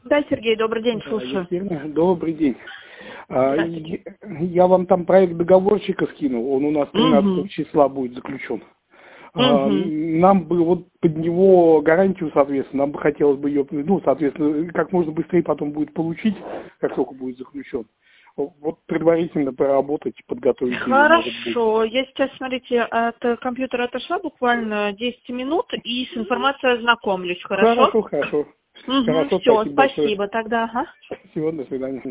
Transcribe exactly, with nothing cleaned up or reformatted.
Да, Сергей, добрый день, Да, слушаю. Екатерина, добрый день. А, Здравствуйте. Я вам там проект договорчика скинул, он у нас тринадцатого Угу. числа будет заключен. А, Угу. Нам бы вот под него гарантию, соответственно, нам бы хотелось бы ее, ну, соответственно, как можно быстрее потом будет получить, как только будет заключен. Вот предварительно проработать, подготовить ее, может быть. Хорошо. Я сейчас, смотрите, от компьютера отошла буквально десять минут и с информацией ознакомлюсь, хорошо? Хорошо, хорошо. Угу. Хорошо, Все, спасибо большое. спасибо тогда. Ага. Всего, до свидания.